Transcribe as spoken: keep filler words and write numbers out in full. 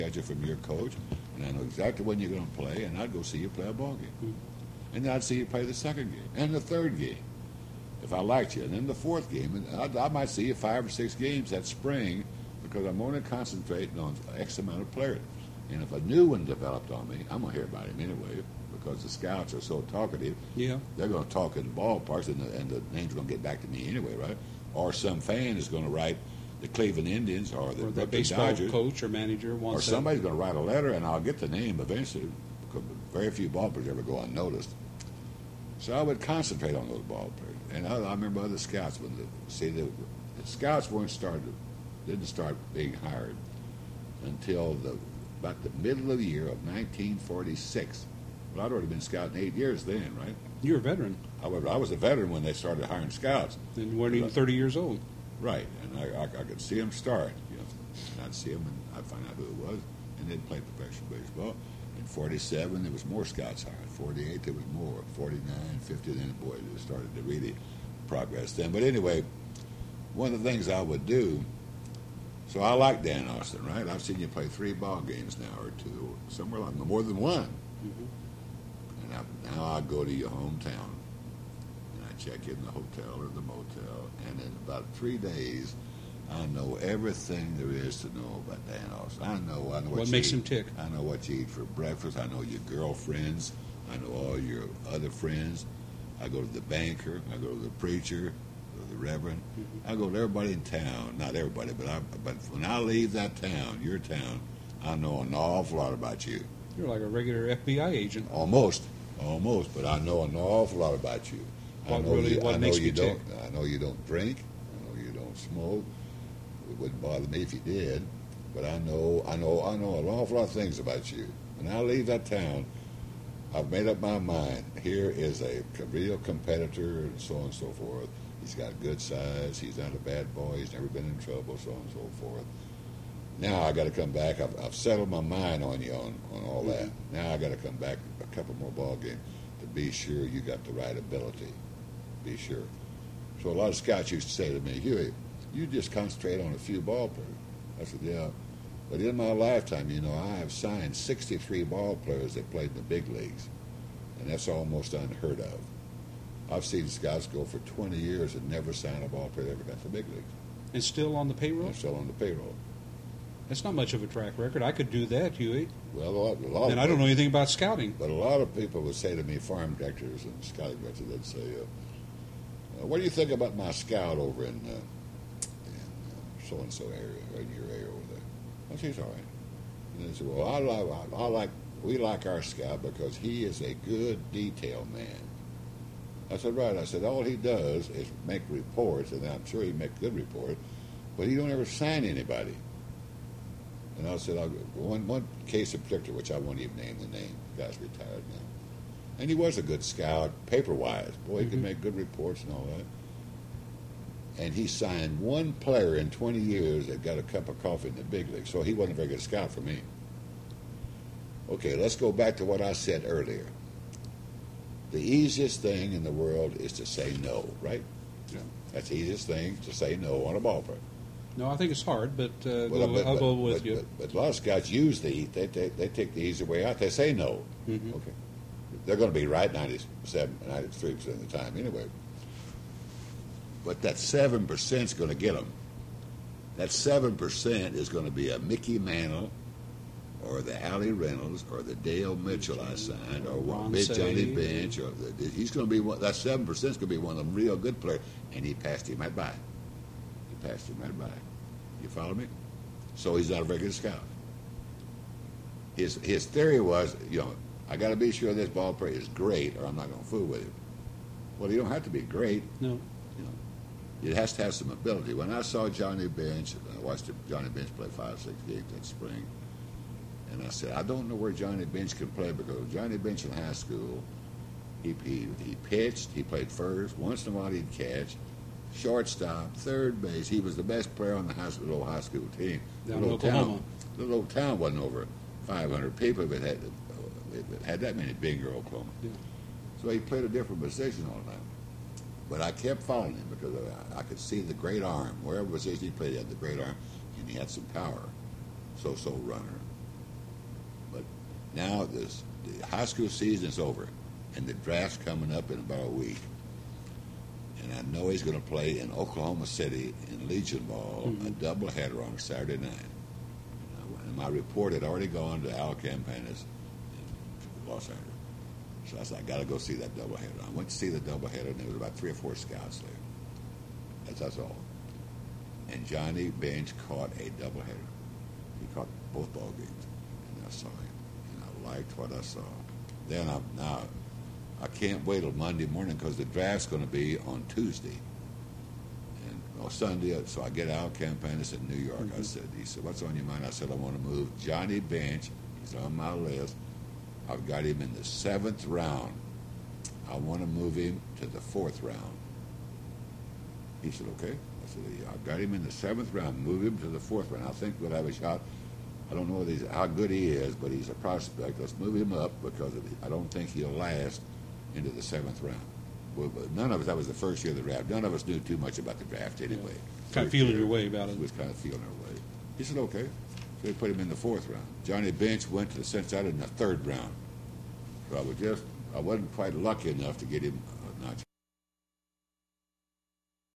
schedule from your coach, and I know exactly when you're going to play, and I'd go see you play a ball game. Mm-hmm. And then I'd see you play the second game and the third game if I liked you. And then the fourth game, and I, I might see you five or six games that spring because I'm only concentrating on X amount of players. And if a new one developed on me, I'm going to hear about him anyway because the scouts are so talkative. Yeah. They're going to talk in the ballparks, and the, and the name's going to get back to me anyway, right? Or some fan is going to write the Cleveland Indians or the, or the the baseball Dodgers, coach or manager wants or somebody's going to write a letter, and I'll get the name eventually because very few ball players ever go unnoticed. So I would concentrate on those ball players. And I, I remember other scouts when the see the, the scouts weren't started, didn't start being hired until the about the middle of the year of nineteen forty-six. Well, I'd already been scouting eight years then, right? You're a veteran. However, I was a veteran when they started hiring scouts. And you weren't even thirty years old. Right, and I, I, I could see them start. You know, and I'd see them, and I'd find out who it was, and they'd play professional baseball. In forty-seven, there was more scouts hired. forty-eight, there was more. forty-nine, fifty, then, boy, it started to really progress then. But anyway, one of the things I would do, so I like Dan Austin, right? I've seen you play three ball games now, or two, somewhere like more than one. Mm-hmm. And I, now I go to your hometown, and I check in the hotel or the motel, and in about three days, I know everything there is to know about Dan Austin. I know, I know what, what you makes eat. him tick. I know what you eat for breakfast. I know your girlfriends. I know all your other friends. I go to the banker. I go to the preacher, the reverend. Mm-hmm. I go to everybody in town. Not everybody, but I, but when I leave that town, your town, I know an awful lot about you. You're like a regular F B I agent. Almost, almost. But I know an awful lot about you. What I know really? you, What I know makes you me don't. tick? I know you don't drink. I know you don't smoke. It wouldn't bother me if you did. But I know, I know, I know an awful lot of things about you. When I leave that town, I've made up my mind. Here is a real competitor, and so on and so forth. He's got good size. He's not a bad boy. He's never been in trouble, so on and so forth. Now I got to come back. I've, I've settled my mind on you on, on all that. Now I got to come back a couple more ball games to be sure you got the right ability. Be sure. So a lot of scouts used to say to me, Huey, you just concentrate on a few ball players. I said, yeah. But in my lifetime, you know, I have signed sixty-three ball players that played in the big leagues, and that's almost unheard of. I've seen scouts go for twenty years and never sign a ball player that ever got to the big leagues. And still on the payroll? They're still on the payroll. That's not much of a track record. I could do that, Huey. Well, a lot, a lot and of I don't know anything about scouting. But a lot of people would say to me, farm directors and scouting directors, they'd say, uh, uh, what do you think about my scout over in, uh, in uh, so-and-so area, or in your area over there? I said, he's all right. And they said, well, I like, I like, we like our scout because he is a good detail man. I said, right. I said, all he does is make reports, and I'm sure he makes good reports, but he don't ever sign anybody. And I said, I'll, one, one case in particular, which I won't even name the name, the guy's retired now. And he was a good scout, paper-wise. Boy, he mm-hmm. could make good reports and all that. And he signed one player in twenty years that got a cup of coffee in the big league, so he wasn't a very good scout for me. Okay, let's go back to what I said earlier. The easiest thing in the world is to say no, right? Yeah. That's the easiest thing, to say no on a ball player. No, I think it's hard, but, uh, well, go, but I'll but, go with but, you. But, but a lot of scouts use the they take they take the easy way out. They say no. Mm-hmm. Okay, they're going to be right ninety-seven, ninety-three percent of the time anyway. But that seven percent is going to get them. That seven percent is going to be a Mickey Mantle, or the Allie Reynolds, or the Dale Mitchell I signed, or Ron Big Say. Johnny Bench, or the, he's going to be one. That seven percent is going to be one of them real good players, and he passed him right by. He passed him right by. You follow me? So he's not a very good scout. His his theory was, you know, I got to be sure this ball player is great, or I'm not going to fool with him. Well, you don't have to be great. No. You know, it has to have some ability. When I saw Johnny Bench, I watched Johnny Bench play five, six games that spring, and I said, I don't know where Johnny Bench can play, because Johnny Bench in high school, he he, he pitched, he played first, once in a while he'd catch, shortstop, third base. He was the best player on the high school, little high school team. Down in little Oklahoma. Town, the little town wasn't over five hundred people if it had, if it had that many big in Oklahoma. Yeah. So he played a different position all the time. But I kept following him because I, I could see the great arm. Wherever position he played, he had the great arm, and he had some power. So-so runner. But now this, the high school season is over, and the draft's coming up in about a week. And I know he's going to play in Oklahoma City in Legion Ball, mm-hmm. a doubleheader on Saturday night. And my report had already gone to Al Campanis in Los Angeles. So I said, I got to go see that doubleheader. I went to see the doubleheader, and there was about three or four scouts there. That's, that's all. And Johnny Bench caught a doubleheader. He caught both ball games. And I saw him. And I liked what I saw. Then I, now, I can't wait till Monday morning because the draft's going to be on Tuesday. And well, Sunday, so I get Al Campanis in New York. Mm-hmm. I said, he said, what's on your mind? I said, I want to move Johnny Bench. He's on my list. I've got him in the seventh round. I want to move him to the fourth round. He said, okay. I said, yeah, I've got him in the seventh round. Move him to the fourth round. I think we'll have a shot. I don't know whether he's, how good he is, but he's a prospect. Let's move him up because of, I don't think he'll last into the seventh round. Well, but none of us, that was the first year of the draft. None of us knew too much about the draft anyway. Yeah. Kind of feeling your way about it. We was kind of feeling our way. He said, okay. So we put him in the fourth round. Johnny Bench went to the Cincinnati in the third round. So I was just, I wasn't quite lucky enough to get him a notch